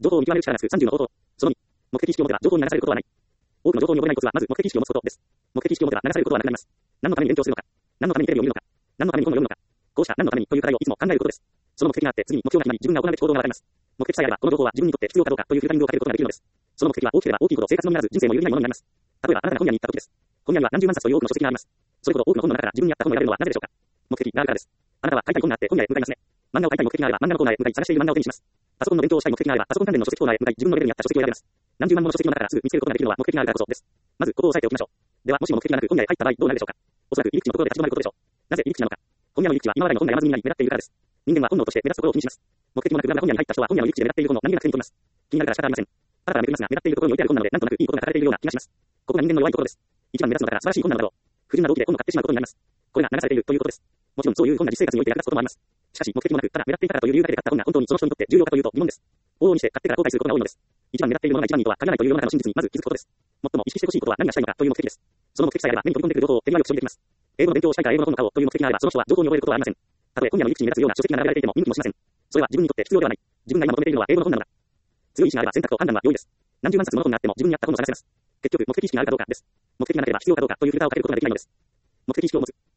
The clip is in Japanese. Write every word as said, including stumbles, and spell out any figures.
情報を見極める力がつくさんじゅうの方法。そのに、目的意識を持てば情報に流されることはない。多くの情報に溺れないコツは、まず目的意識を持つことです。目的意識を持てば流されることはなくなります。何のために勉強するのか。何のためにテレビを見るのか。何のために本を読むのか。こうした何のためにという課題をいつも考えることです。その目的があって次に目標が決まり自分が行うべき行動がわかります。目的さえあればこの情報は自分にとって必要かどうかというフィルタリングをかけることができるのです。その目的は大きければ大きいほど生活のみならず人生も有意義なものになります。例えばあなたが本屋に行った時です。本屋には何十万冊という多くの書籍があります。それほど多くの本の中から自分に合った本を選べるのはなぜでしょうか。目的があるからです。あなたは買いたい本があって本屋へ向かいますね。漫画を買いたい目的があれば漫画のコーナーへ向かい探している漫画を手にします。パソコンの勉強をしたい目的があればパソコン関連の書籍コーナーへ向かい自分のレベルに合った書籍を選べます。何十万もの書籍の中からすぐ見つけることができるのは目的があるからこそです。まずここを押さえておきましょう。ではもしも目的がなく本屋へ入った場合どうなるでしょうか。おそらく入り口のところで立ち止まることでしょう。なぜ入り口なのか。本屋の入り口は今までの本が山積みになり目立っているからです。人間は本能として目立つところを気にします。目的もなく無駄な本屋に入った人は本屋の入り口で目立っている本の何気なく手に取ります。気になるから仕方ありません。ただからめくりますが目立っているところに置いてある本なのでなんとなくいいことが書かれているような気がします。ここが人間の弱いところです。一番目立つのだから素晴らしい本なのだろう。不純な動機で本を買ってしまうことになります。これが流されているということです。もちろんそういう本が実生活において役立つこともあります。しかし目的もなくただ目立っていたからという理由だけで買った本が本当にその人にとって重要かというと疑問です。往々にして買ってから後悔することが多いのです。一番目立っているものが一番いいとは限らないという世の中の真実にまず気づくことです。最も意識してほしいことは何がしたいのかという目的です。その目的さえあれば目に飛び込んでくる情報を手際よく処理できます。英語の勉強をしたいから英語の本を買おうという目的があればその人は情報に覚えることはありません。たとえ本屋の入り口に目立つような書籍が並べられていても見向きもしません。それは自分にとって必要ではない。自分が今求めているのは英語の本なのだ。強い意志があれば選択と判断は容易です。何十万冊もの本があっても自分に合った本を探せます。結局目的意識があるかどうかです。目的がなければ必要かどうかというフィルターをかけることができないのです。目的意識を持つ。